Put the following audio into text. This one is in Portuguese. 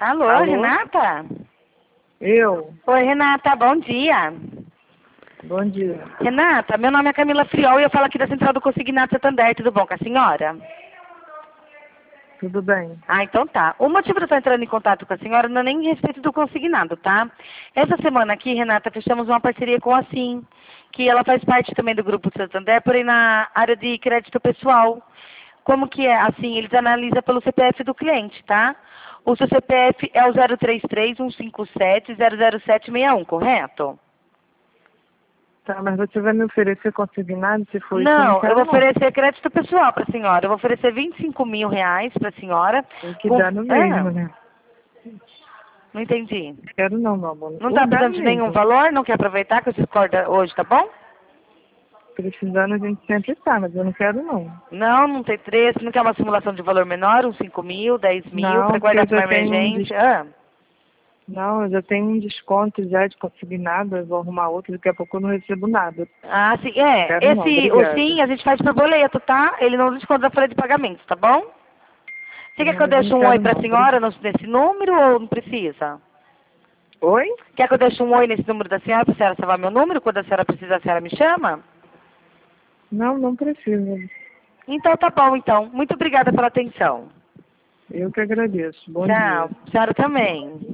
Alô, Alô? Renata? Eu? Oi, Renata, bom dia. Bom dia. Renata, meu nome é Camila Friol e eu falo aqui da Central do Consignado Santander, tudo bom com a senhora? Tudo bem? Ah, então tá. O motivo de eu estar entrando em contato com a senhora não é nem em respeito do consignado, tá? Essa semana aqui, Renata, fechamos uma parceria com a Sim, que ela faz parte também do Grupo Santander, porém na área de crédito pessoal. Como que é? Assim, eles analisam pelo CPF do cliente, tá? O seu CPF é o 033-157-00761, correto? Tá, mas você vai me oferecer consignado? Se for isso, eu não Não, eu quero vou não. oferecer crédito pessoal para a senhora. Eu vou oferecer R$ 25.000 para a senhora. Tem que dar no Ah, mesmo, né? não entendi. Quero não, meu amor. Não Ou está dá precisando no de nenhum mesmo. valor? Não quer aproveitar que eu discordo hoje, tá bom? Precisando a gente sempre tá, mas eu não quero não. Não, não tem preço. Não quer uma simulação de valor menor? Uns 5.000, 10.000 para Não, porque guardar eu para uma já tenho emergência? Ah. Não, eu já tenho um desconto já de consignado, eu vou arrumar outro, daqui a pouco eu não recebo nada. Ah, sim, é. Quero não, O obrigada. sim a gente faz por boleto, tá? Ele não desconta da folha de pagamentos, tá bom? Você quer que Não, eu mas eu não deixe um oi quero pra não. senhora nesse número ou não precisa? Oi? Quer que eu deixe um oi nesse número da senhora pra senhora salvar meu número? Quando a senhora precisar, a senhora me chama? Não, não precisa. Então tá bom, então. Muito obrigada pela atenção. Eu que agradeço. Bom dia. Tchau. A senhora também.